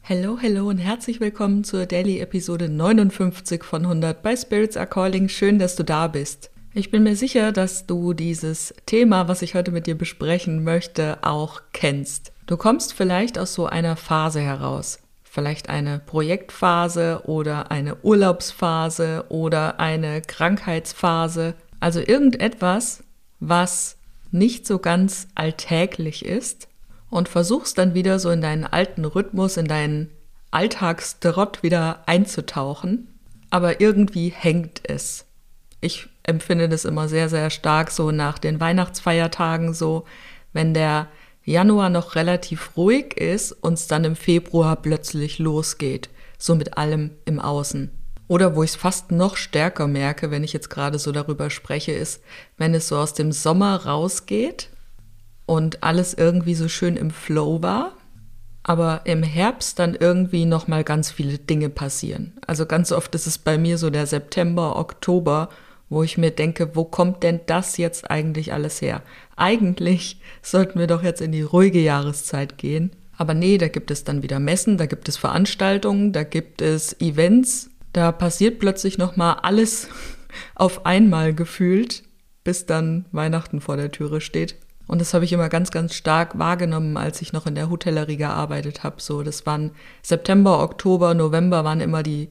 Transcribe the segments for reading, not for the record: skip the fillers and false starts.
Hallo und herzlich willkommen zur Daily-Episode 59 von 100 bei Spirits Are Calling. Schön, dass du da bist. Ich bin mir sicher, dass du dieses Thema, was ich heute mit dir besprechen möchte, auch kennst. Du kommst vielleicht aus so einer Phase heraus. Vielleicht eine Projektphase oder eine Urlaubsphase oder eine Krankheitsphase. Also irgendetwas, was nicht so ganz alltäglich ist. Und versuchst dann wieder so in deinen alten Rhythmus, in deinen Alltagstrott wieder einzutauchen. Aber irgendwie hängt es. Ich empfinde das immer sehr, sehr stark so nach den Weihnachtsfeiertagen so, wenn der Januar noch relativ ruhig ist und es dann im Februar plötzlich losgeht. So mit allem im Außen. Oder wo ich es fast noch stärker merke, wenn ich jetzt gerade so darüber spreche, ist, wenn es so aus dem Sommer rausgeht und alles irgendwie so schön im Flow war, aber im Herbst dann irgendwie nochmal ganz viele Dinge passieren. Also ganz oft ist es bei mir so der September, Oktober, wo ich mir denke, wo kommt denn das jetzt eigentlich alles her? Eigentlich sollten wir doch jetzt in die ruhige Jahreszeit gehen. Aber nee, da gibt es dann wieder Messen, da gibt es Veranstaltungen, da gibt es Events. Da passiert plötzlich nochmal alles auf einmal gefühlt, bis dann Weihnachten vor der Türe steht. Und das habe ich immer ganz, ganz stark wahrgenommen, als ich noch in der Hotellerie gearbeitet habe. So, das waren September, Oktober, November waren immer die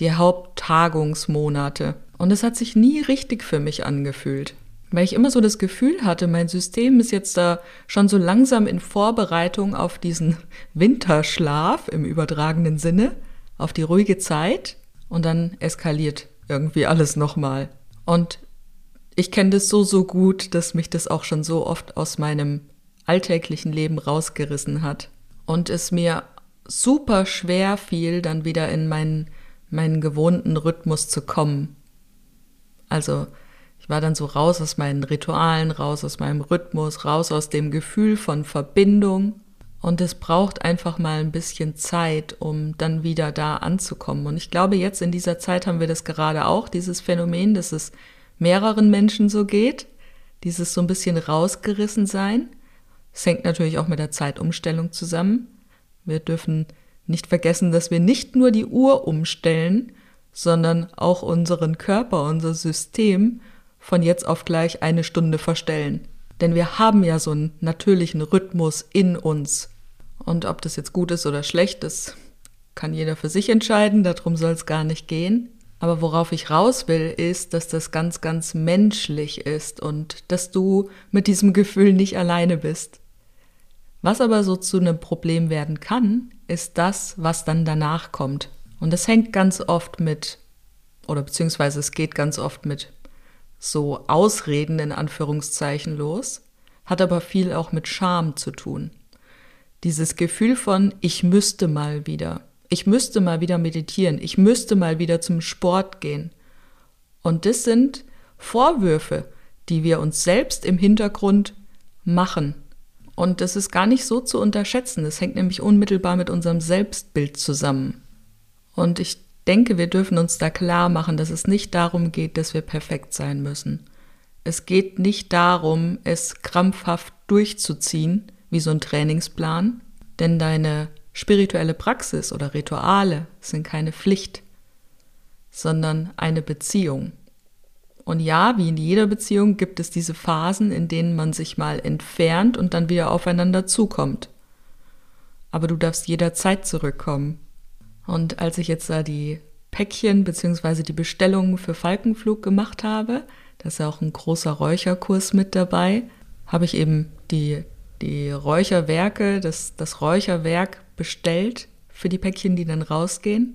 Haupttagungsmonate. Und es hat sich nie richtig für mich angefühlt. Weil ich immer so das Gefühl hatte, mein System ist jetzt da schon so langsam in Vorbereitung auf diesen Winterschlaf im übertragenen Sinne, auf die ruhige Zeit. Und dann eskaliert irgendwie alles nochmal. Und ich kenne das so gut, dass mich das auch schon so oft aus meinem alltäglichen Leben rausgerissen hat. Und es mir super schwer fiel, dann wieder in meinen gewohnten Rhythmus zu kommen. Also ich war dann so raus aus meinen Ritualen, raus aus meinem Rhythmus, raus aus dem Gefühl von Verbindung. Und es braucht einfach mal ein bisschen Zeit, um dann wieder da anzukommen. Und ich glaube, jetzt in dieser Zeit haben wir das gerade auch, dieses Phänomen, dass es mehreren Menschen so geht, dieses so ein bisschen rausgerissen sein. Es hängt natürlich auch mit der Zeitumstellung zusammen. Wir dürfen nicht vergessen, dass wir nicht nur die Uhr umstellen, sondern auch unseren Körper, unser System von jetzt auf gleich 1 Stunde verstellen. Denn wir haben ja so einen natürlichen Rhythmus in uns. Und ob das jetzt gut ist oder schlecht ist, kann jeder für sich entscheiden, darum soll es gar nicht gehen. Aber worauf ich raus will, ist, dass das ganz, ganz menschlich ist und dass du mit diesem Gefühl nicht alleine bist. Was aber so zu einem Problem werden kann, ist das, was dann danach kommt. Und das hängt ganz oft beziehungsweise es geht ganz oft mit so Ausreden in Anführungszeichen los, hat aber viel auch mit Scham zu tun. Dieses Gefühl von, ich müsste mal wieder meditieren, ich müsste mal wieder zum Sport gehen. Und das sind Vorwürfe, die wir uns selbst im Hintergrund machen. Und das ist gar nicht so zu unterschätzen, das hängt nämlich unmittelbar mit unserem Selbstbild zusammen. Und ich denke, wir dürfen uns da klar machen, dass es nicht darum geht, dass wir perfekt sein müssen. Es geht nicht darum, es krampfhaft durchzuziehen, wie so ein Trainingsplan, denn deine spirituelle Praxis oder Rituale sind keine Pflicht, sondern eine Beziehung. Und ja, wie in jeder Beziehung gibt es diese Phasen, in denen man sich mal entfernt und dann wieder aufeinander zukommt. Aber du darfst jederzeit zurückkommen. Und als ich jetzt da die Päckchen bzw. die Bestellungen für Falkenflug gemacht habe, da ist ja auch ein großer Räucherkurs mit dabei, habe ich eben die Räucherwerke, das Räucherwerk bestellt für die Päckchen, die dann rausgehen.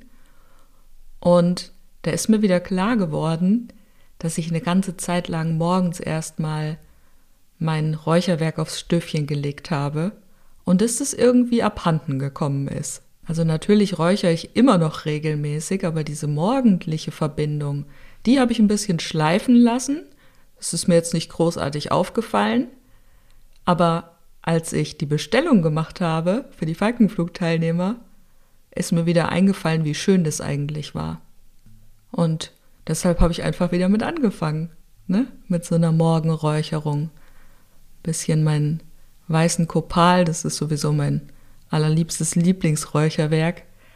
Und da ist mir wieder klar geworden, dass ich eine ganze Zeit lang morgens erstmal mein Räucherwerk aufs Stöfchen gelegt habe und dass das irgendwie abhanden gekommen ist. Also natürlich räuchere ich immer noch regelmäßig, aber diese morgendliche Verbindung, die habe ich ein bisschen schleifen lassen. Das ist mir jetzt nicht großartig aufgefallen, aber als ich die Bestellung gemacht habe für die Falkenflugteilnehmer, ist mir wieder eingefallen, wie schön das eigentlich war. Und deshalb habe ich einfach wieder mit angefangen, mit so einer Morgenräucherung. Bisschen meinen weißen Kopal, das ist sowieso mein allerliebstes Lieblingsräucherwerk,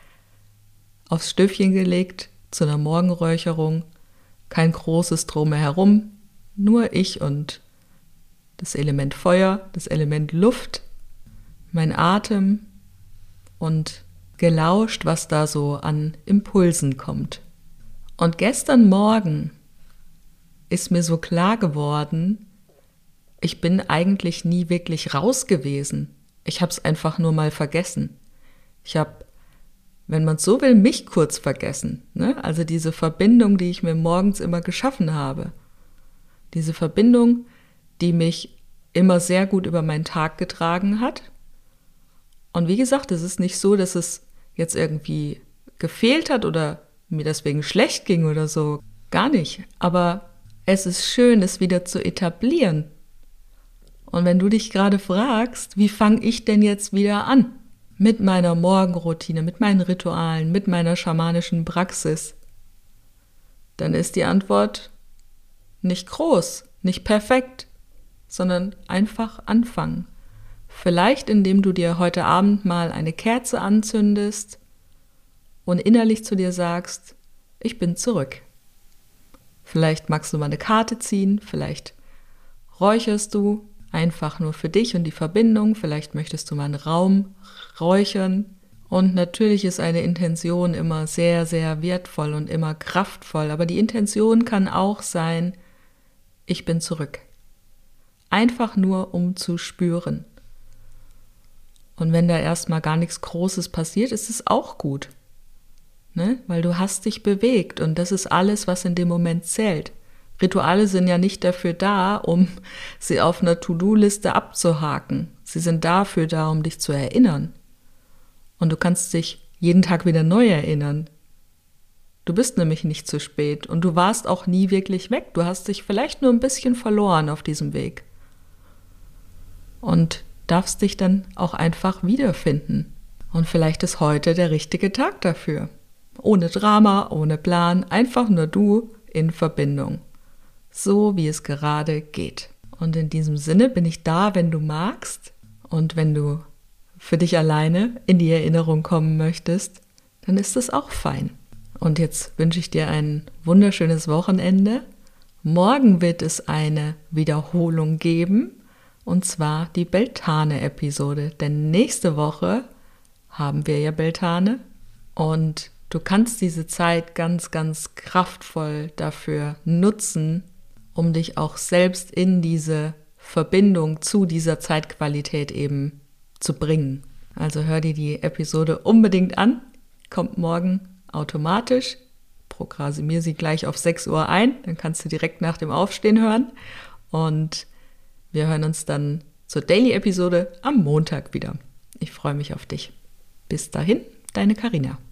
aufs Stöffchen gelegt zu einer Morgenräucherung. Kein großes Drumherum, nur ich und das Element Feuer, das Element Luft, mein Atem und gelauscht, was da so an Impulsen kommt. Und gestern Morgen ist mir so klar geworden, ich bin eigentlich nie wirklich raus gewesen. Ich habe es einfach nur mal vergessen. Ich habe, wenn man so will, mich kurz vergessen. Ne? Also diese Verbindung, die ich mir morgens immer geschaffen habe. Diese Verbindung, die mich immer sehr gut über meinen Tag getragen hat. Und wie gesagt, es ist nicht so, dass es jetzt irgendwie gefehlt hat oder mir deswegen schlecht ging oder so. Gar nicht. Aber es ist schön, es wieder zu etablieren. Und wenn du dich gerade fragst, wie fange ich denn jetzt wieder an? Mit meiner Morgenroutine, mit meinen Ritualen, mit meiner schamanischen Praxis, dann ist die Antwort nicht groß, nicht perfekt, sondern einfach anfangen. Vielleicht, indem du dir heute Abend mal eine Kerze anzündest und innerlich zu dir sagst, ich bin zurück. Vielleicht magst du mal eine Karte ziehen, vielleicht räucherst du einfach nur für dich und die Verbindung, vielleicht möchtest du mal einen Raum räuchern. Und natürlich ist eine Intention immer sehr, sehr wertvoll und immer kraftvoll, aber die Intention kann auch sein, ich bin zurück. Einfach nur, um zu spüren. Und wenn da erstmal gar nichts Großes passiert, ist es auch gut. Ne? Weil du hast dich bewegt und das ist alles, was in dem Moment zählt. Rituale sind ja nicht dafür da, um sie auf einer To-Do-Liste abzuhaken. Sie sind dafür da, um dich zu erinnern. Und du kannst dich jeden Tag wieder neu erinnern. Du bist nämlich nicht zu spät und du warst auch nie wirklich weg. Du hast dich vielleicht nur ein bisschen verloren auf diesem Weg. Und darfst dich dann auch einfach wiederfinden. Und vielleicht ist heute der richtige Tag dafür. Ohne Drama, ohne Plan, einfach nur du in Verbindung. So wie es gerade geht. Und in diesem Sinne bin ich da, wenn du magst. Und wenn du für dich alleine in die Erinnerung kommen möchtest, dann ist es auch fein. Und jetzt wünsche ich dir ein wunderschönes Wochenende. Morgen wird es eine Wiederholung geben. Und zwar die Beltane-Episode. Denn nächste Woche haben wir ja Beltane. Und du kannst diese Zeit ganz, ganz kraftvoll dafür nutzen, um dich auch selbst in diese Verbindung zu dieser Zeitqualität eben zu bringen. Also hör dir die Episode unbedingt an. Kommt morgen automatisch. Programmier sie gleich auf 6 Uhr ein. Dann kannst du direkt nach dem Aufstehen hören. Und wir hören uns dann zur Daily-Episode am Montag wieder. Ich freue mich auf dich. Bis dahin, deine Carina.